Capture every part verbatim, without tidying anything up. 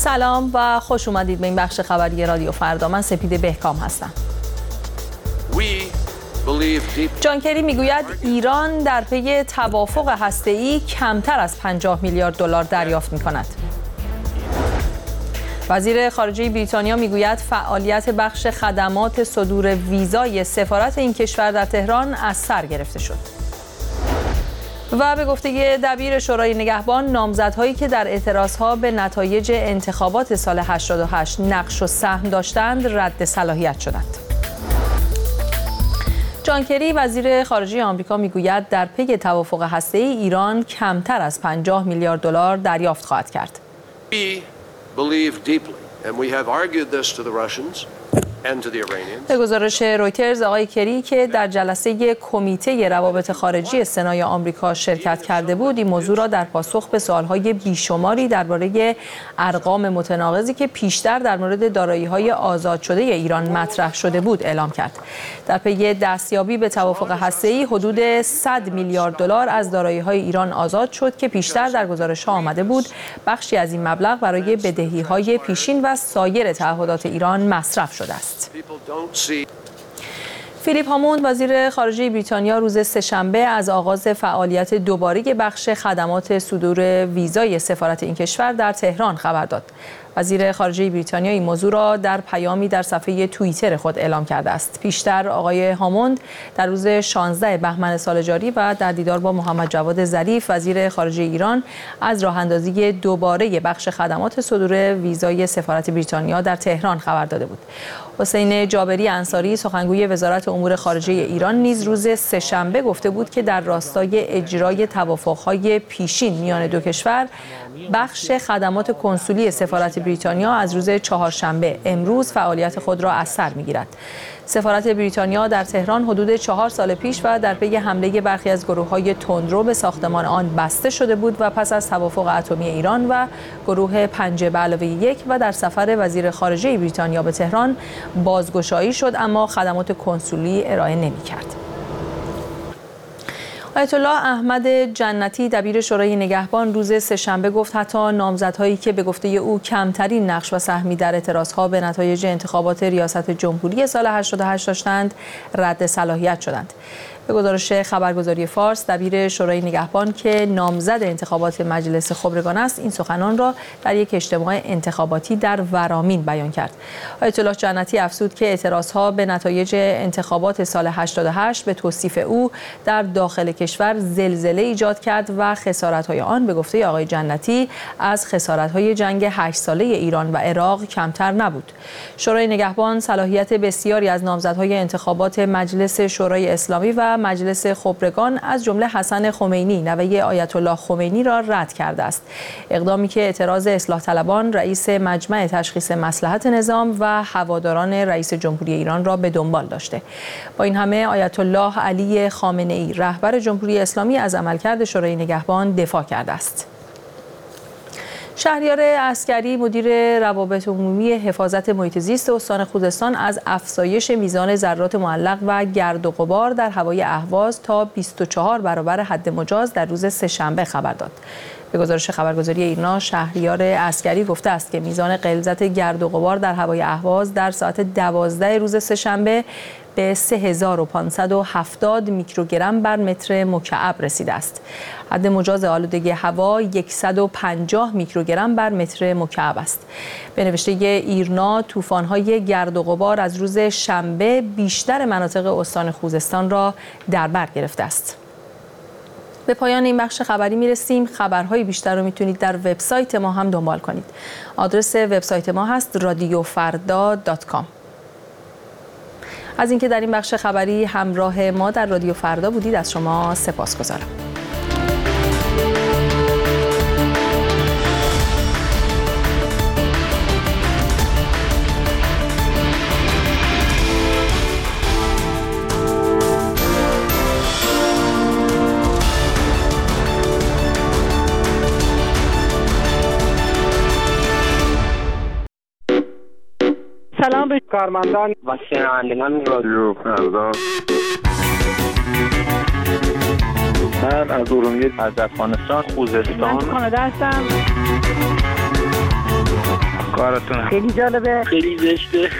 سلام و خوش اومدید به این بخش خبری رادیو فردا. من سپید بهکام هستم. جان کری میگوید ایران در پی توافق هسته‌ای کمتر از پنجاه میلیارد دلار دریافت می‌کند. وزیر خارجه بریتانیا میگوید فعالیت بخش خدمات صدور ویزای سفارت این کشور در تهران از سر گرفته شد. و به گفته دبیر شورای نگهبان، نامزدهایی که در اعتراضها به نتایج انتخابات سال هشتاد و هشت نقش و سهم داشتند رد صلاحیت شدند. جان کری وزیر خارجه آمریکا میگوید در پی توافق هسته‌ای ایران کمتر از پنجاه میلیارد دلار دریافت خواهد کرد. We believe deeply and we have argued this to the Russians. به گزارش رویترز، آقای کری که در جلسه کمیته روابط خارجی سنای آمریکا شرکت کرده بود، این موضوع را در پاسخ به سوالهای بیشماری درباره ارقام متناقضی که پیشتر در مورد دارایی‌های آزاد شده ایران مطرح شده بود اعلام کرد. در پی دستیابی به توافق هسته‌ای حدود صد میلیارد دلار از دارایی‌های ایران آزاد شد که پیشتر در گزارش‌ها آمده بود بخشی از این مبلغ برای بدهی‌های پیشین و سایر تعهدات ایران مصرف شده است. فیلیپ هاموند وزیر خارجه بریتانیا روز سه‌شنبه از آغاز فعالیت دوباره بخش خدمات صدور ویزای سفارت این کشور در تهران خبر داد. وزیر خارجه بریتانیا این موضوع را در پیامی در صفحه توییتر خود اعلام کرده است. پیشتر آقای هاموند در روز شانزده بهمن سال جاری و در دیدار با محمد جواد ظریف وزیر خارجه ایران از راه اندازی دوباره بخش خدمات صدور ویزای سفارت بریتانیا در تهران خبر داده بود. حسین جابری انصاری سخنگوی وزارت امور خارجه ایران نیز روز سه‌شنبه گفته بود که در راستای اجرای توافق‌های پیشین میان دو کشور، بخش خدمات کنسولی سفارت بریتانیا از روز چهارشنبه امروز فعالیت خود را از سر می‌گیرد. سفارت بریتانیا در تهران حدود چهار سال پیش و در پی حمله برخی از گروه‌های تندرو به ساختمان آن بسته شده بود و پس از توافق اتمی ایران و گروه پنجه به علاوه یک و در سفر وزیر خارجه بریتانیا به تهران بازگشایی شد، اما خدمات کنسولی ارائه نمی‌کرد. آیت الله احمد جنتی دبیر شورای نگهبان روز سه‌شنبه گفت حتی نامزدهایی که به گفته او کمترین نقش و سهمی در اعتراضها به نتایج انتخابات ریاست جمهوری سال هشتاد و هشت داشتند رد صلاحیت شدند. به گزارش خبرگزاری فارس، دبیر شورای نگهبان که نامزد انتخابات مجلس خبرگان است این سخنان را در یک اجتماع انتخاباتی در ورامین بیان کرد. آیت الله جنتی افزود که اعتراضها به نتایج انتخابات سال هشتاد و هشت به توصیف او در داخل کشور زلزله ایجاد کرد و خسارت‌های آن به گفته آقای جنتی از خسارت‌های جنگ هشت ساله ایران و عراق کمتر نبود. شورای نگهبان صلاحیت بسیاری از نامزدهای انتخابات مجلس شورای اسلامی و مجلس خبرگان از جمله حسن خمینی نوه آیت الله خمینی را رد کرده است. اقدامی که اعتراض اصلاح طلبان، رئیس مجمع تشخیص مصلحت نظام و هواداران رئیس جمهوری ایران را به دنبال داشته. با این همه آیت الله علی خامنه‌ای رهبر جمهوری اسلامی از عملکرد شورای نگهبان دفاع کرده است. شهریار عسکری مدیر روابط عمومی حفاظت محیط زیست استان خوزستان از افزایش میزان ذرات معلق و گرد و غبار در هوای اهواز تا بیست و چهار برابر حد مجاز در روز سه‌شنبه خبر داد. به گزارش خبرگزاری ایرنا، شهریار عسکری گفته است که میزان غلظت گرد و غبار در هوای اهواز در ساعت دوازده روز سه‌شنبه به سه هزار و پانصد و هفتاد میکروگرم بر متر مکعب رسیده است. حد مجاز آلودگی هوا صد و پنجاه میکروگرم بر متر مکعب است. به نوشته ایرنا، طوفان‌های گرد و غبار از روز شنبه بیشتر مناطق استان خوزستان را در بر گرفته است. به پایان این بخش خبری میرسیم. خبرهای بیشتر رو میتونید در وبسایت ما هم دنبال کنید. آدرس وبسایت ما هست رادیو فردا دات کام. از اینکه در این بخش خبری همراه ما در رادیو فردا بودید از شما سپاسگزارم. سلام به کارمندان و شنوندگان رادیو فردا. من از ارومیه، از افغانستان، خوزستان، من کانادا هستم. کارتون خیلی جالبه. خیلی زشته.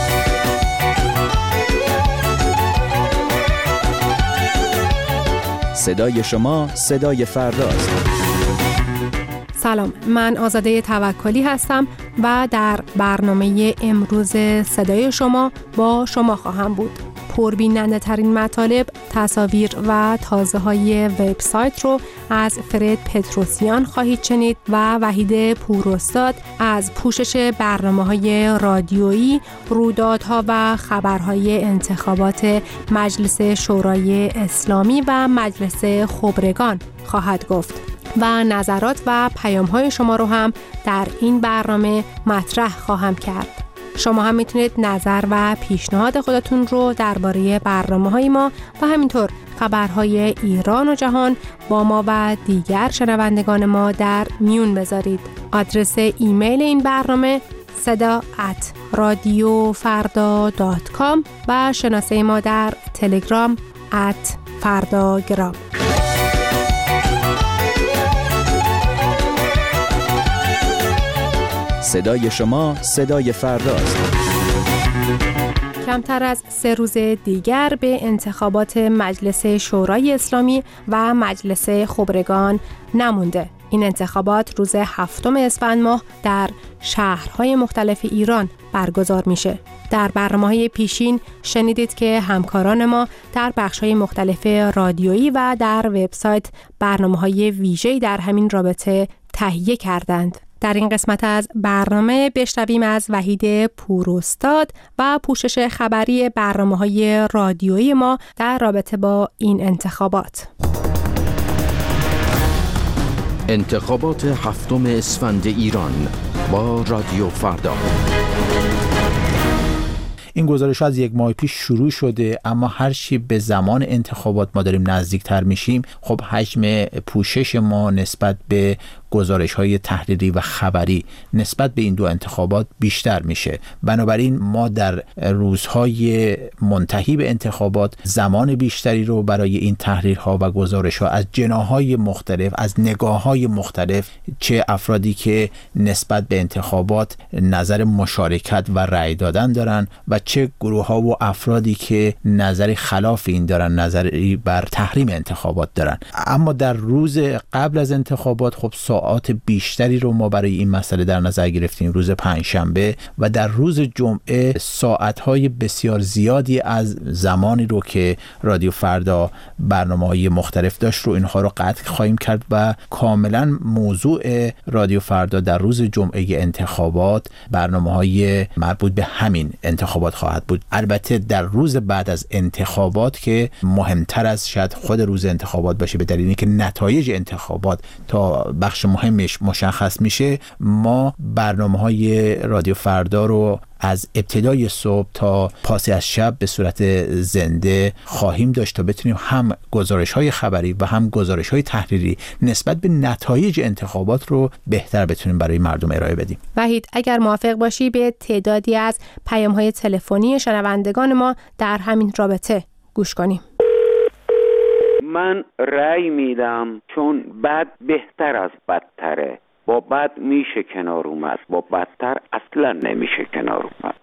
صدای شما صدای فرداست. سلام، من آزاده توکلی هستم و در برنامه امروز صدای شما با شما خواهم بود. پربیننده ترین مطالب، تصاویر و تازه های وبسایت رو از فرد پتروسیان خواهید شنید و وحید پوراستاد از پوشش برنامه‌های رادیویی، رویدادها و خبرهای انتخابات مجلس شورای اسلامی و مجلس خبرگان خواهد گفت و نظرات و پیام‌های شما رو هم در این برنامه مطرح خواهم کرد. شما هم میتونید نظر و پیشنهاد خودتون رو درباره برنامه‌های ما و همینطور خبرهای ایران و جهان با ما و دیگر شنوندگان ما در میون بذارید. آدرس ایمیل این برنامه صدا ات رادیو فردا دات کام و شناسه ما در تلگرام ات فرداگرام. صدای شما صدای فرداست. کمتر از سه روز دیگر به انتخابات مجلس شورای اسلامی و مجلس خبرگان نمونده. این انتخابات روز هفتم اسفند ماه در شهرهای مختلف ایران برگزار میشه. در برنامه‌های پیشین شنیدید که همکاران ما در بخش‌های مختلف رادیویی و در وبسایت برنامه‌های ویژه‌ای در همین رابطه تهیه کردند. در این قسمت از برنامه بشنویم از وحید پوراستاد و پوشش خبری برنامه‌های رادیویی ما در رابطه با این انتخابات. انتخابات هفتم اسفند ایران با رادیو فردا. این گزارش از یک ماه پیش شروع شده، اما هر چی به زمان انتخابات ما داریم نزدیکتر میشیم، خب حجم پوشش ما نسبت به گزارش‌های تحریری و خبری نسبت به این دو انتخابات بیشتر میشه. بنابراین ما در روزهای منتهی به انتخابات زمان بیشتری رو برای این تحریرها و گزارش‌ها از جناح‌های مختلف، از نگاه‌های مختلف، چه افرادی که نسبت به انتخابات نظر مشارکت و رأی دادن دارن و چه گروه‌ها و افرادی که نظری خلاف این دارن، نظری بر تحریم انتخابات دارن. اما در روز قبل از انتخابات خب ساعات بیشتری رو ما برای این مسئله در نظر گرفتیم، روز پنجشنبه، و در روز جمعه ساعت‌های بسیار زیادی از زمانی رو که رادیو فردا برنامه‌های مختلف داشت رو اینها رو قطع خواهیم کرد و کاملا موضوع رادیو فردا در روز جمعه انتخابات برنامه‌های مربوط به همین انتخابات خواهد بود. البته در روز بعد از انتخابات که مهمتر از شاید خود روز انتخابات باشه، به دلیل اینکه نتایج انتخابات تا بخش مهمش مشخص میشه، ما برنامه‌های رادیو فردا رو از ابتدای صبح تا پاس از شب به صورت زنده خواهیم داشت تا بتونیم هم گزارش‌های خبری و هم گزارش‌های تحریری نسبت به نتایج انتخابات رو بهتر بتونیم برای مردم ارائه بدیم. وحید، اگر موافق باشی به تعدادی از پیام‌های تلفنی شنوندگان ما در همین رابطه گوش کنیم. من رأی میدم چون بد بهتر از بدتره. با بد میشه کنار اومد، با بدتر اصلا نمیشه کنار اومد.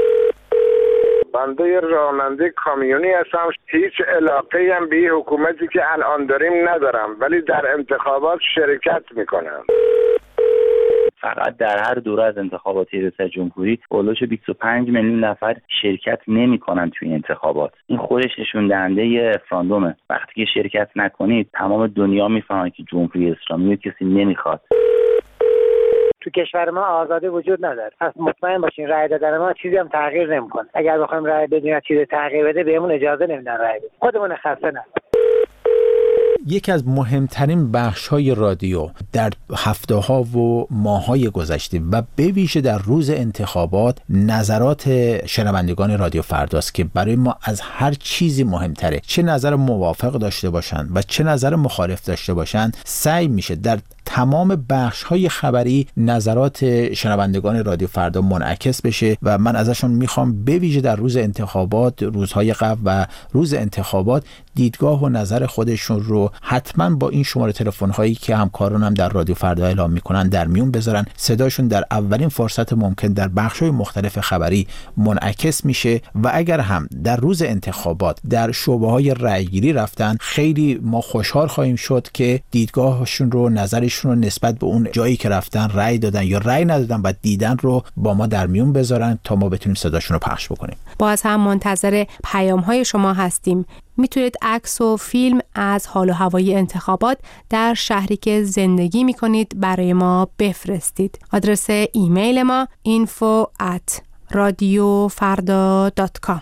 بنده راننده کامیونی هستم. هیچ علاقه‌ای هم به حکومتی که الان داریم ندارم، ولی در انتخابات شرکت میکنم. فقط در هر دوره از انتخابات ریاست جمهوری اولش بیست و پنج میلیون نفر شرکت نمی‌کنن توی انتخابات. این خودش نشون دهنده رفراندومه. وقتی که شرکت نکنید تمام دنیا میفهمن که جمهوری اسلامی رو کسی نمیخواد. تو کشور ما آزادی وجود نداره. پس مطمئن باشین رأی دادن ما چیزی هم تغییر نمی‌کنه. اگر بخوایم رأی بدیم چیزی تغییر بده بهمون اجازه نمیدن رأی بدیم. خودمون خسته نه. یکی از مهمترین بخش‌های رادیو در هفته‌ها و ماه‌های گذشته و به ویژه در روز انتخابات نظرات شنوندگان رادیو فرداست که برای ما از هر چیزی مهمتره. چه نظر موافق داشته باشند و چه نظر مخالف داشته باشند، سعی میشه در تمام بخش‌های خبری نظرات شنوندگان رادیو فردا منعکس بشه و من ازشون میخوام به ویژه در روز انتخابات، روزهای قبل و روز انتخابات دیدگاه و نظر خودشون رو حتما با این شماره تلفن هایی که همکارانم در رادیو فردا اعلام میکنن در میون بذارن. صداشون در اولین فرصت ممکن در بخش‌های مختلف خبری منعکس میشه و اگر هم در روز انتخابات در شعبه‌های رأیگیری رفتن، خیلی ما خوشحال خواهیم شد که دیدگاهشون رو، نظرشون رو نسبت به اون جایی که رفتن رأی دادن یا رأی ندادن و دیدن رو با ما در میون بذارن تا ما بتونیم صداشون رو پخش بکنیم. باز هم منتظر پیام‌های شما هستیم. میتونید عکس و فیلم از حال و هوای انتخابات در شهری که زندگی میکنید برای ما بفرستید. آدرس ایمیل ما info at radiofarda dot com.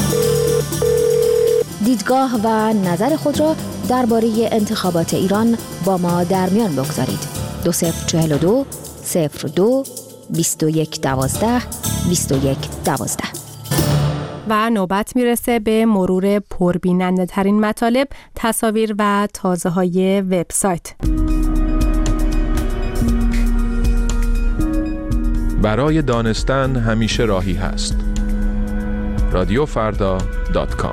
دیدگاه و نظر خود را درباره انتخابات ایران با ما در میان بگذارید. دو صفر چهل و دو صفر دو بیست و یک دوازده بیست و یک دوازده. و نوبت میرسه به مرور پربیننده ترین مطالب، تصاویر و تازه های وبسایت. برای دانستن همیشه راهی هست. رادیو فردا دات کام.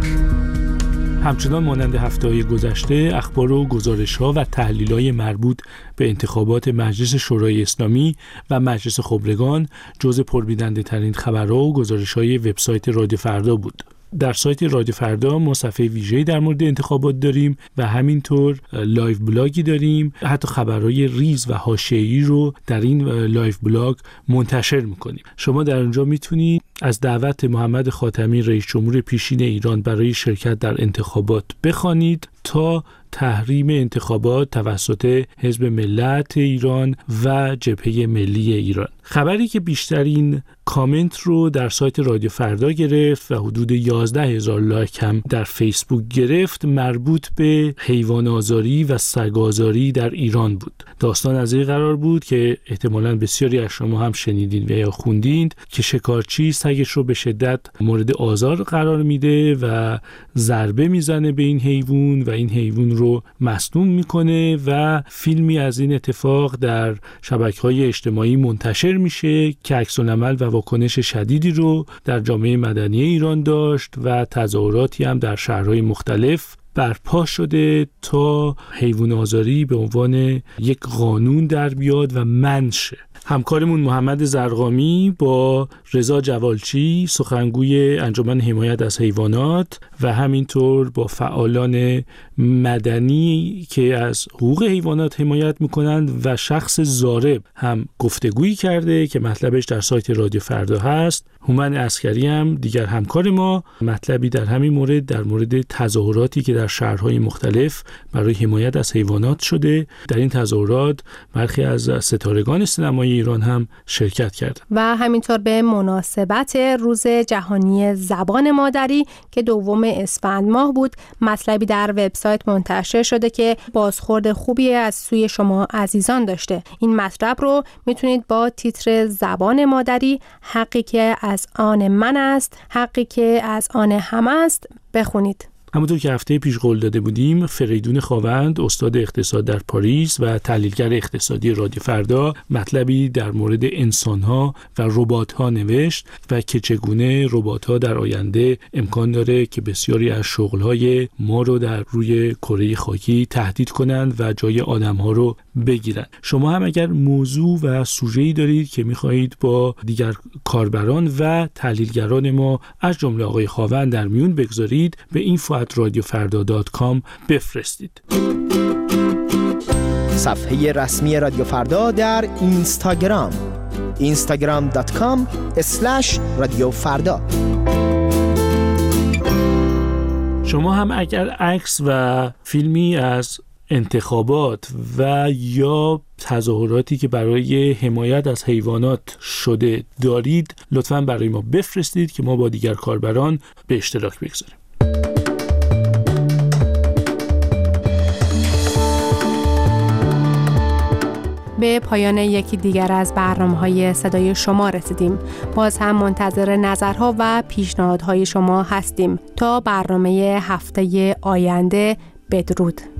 همچنان مانند هفته‌های گذشته اخبار و گزارش‌ها و تحلیل‌های مربوط به انتخابات مجلس شورای اسلامی و مجلس خبرگان جزء پربیننده‌ترین خبرها و گزارش‌های وبسایت رادیو فردا بود. در سایت رادیو فردا ما صفحه ویژه‌ای در مورد انتخابات داریم و همینطور لایو بلاگی داریم. حتی خبرهای ریز و حاشیه‌ای رو در این لایو بلاگ منتشر می‌کنیم. شما در اونجا میتونید از دعوت محمد خاتمی رئیس جمهور پیشین ایران برای شرکت در انتخابات بخوانید تا تحریم انتخابات توسط حزب ملت ایران و جبهه ملی ایران. خبری که بیشترین کامنت رو در سایت رادیو فردا گرفت و حدود یازده هزار لایک هم در فیسبوک گرفت مربوط به حیوان آزاری و سگ آزاری در ایران بود. داستان از این قرار بود که احتمالاً بسیاری از شما هم شنیدین و یا خوندین که شکارچی سگش رو به شدت مورد آزار قرار میده و ضربه میزنه به این حیوان و این حیوان رو مصدوم میکنه و فیلمی از این اتفاق در شبکه‌های اجتماعی منتشر میشه که عکس‌العمل و واکنش شدیدی رو در جامعه مدنی ایران داشت و تظاهراتی هم در شهرهای مختلف برپا شده تا حیوان آزاری به عنوان یک قانون در بیاد و منع شه. همکارمون محمد زرقامی با رضا جوالچی سخنگوی انجمن حمایت از حیوانات و همینطور با فعالان مدنی که از حقوق حیوانات حمایت میکنند و شخص ضارب هم گفتگویی کرده که مطلبش در سایت رادیو فردا هست. هومن عسکری هم دیگر همکار ما مطلبی در همین مورد در مورد تظاهراتی که در شهرهای مختلف برای حمایت از حیوانات شده. در این تظاهرات برخی از ستارگان سینمای ایران هم شرکت کردند. و همینطور به مناسبت روز جهانی زبان مادری که دوم اسفند ماه بود، مطلبی در وبسایت منتشر شده که بازخورد خوبی از سوی شما عزیزان داشته. این مطلب رو میتونید با تیتر زبان مادری، حقی که از آن من است، حقی که از آن همه است بخونید. همونطور که هفته پیش قول داده بودیم، فریدون خاوند استاد اقتصاد در پاریس و تحلیلگر اقتصادی رادیو فردا مطلبی در مورد انسان‌ها و ربات‌ها نوشت و که چگونه ربات‌ها در آینده امکان داره که بسیاری از شغل‌های ما رو در روی کره خاکی تهدید کنند و جای آدم‌ها رو بگیرن. شما هم اگر موضوع و سوژه‌ای دارید که می‌خواهید با دیگر کاربران و تحلیلگران ما از جمله آقای خاوند در میون بگذارید، به این ات رادیو فردا دات کام بفرستید. صفحه رسمی رادیو فردا در اینستاگرام اینستاگرام دات کام اسلش رادیو فردا. شما هم اگر عکس و فیلمی از انتخابات و یا تظاهراتی که برای حمایت از حیوانات شده دارید، لطفاً برای ما بفرستید که ما با دیگر کاربران به اشتراک بگذاریم. به پایان یکی دیگر از برنامه‌های صدای شما رسیدیم. باز هم منتظر نظرها و پیشنهادهای شما هستیم. تا برنامه هفته آینده، بدرود.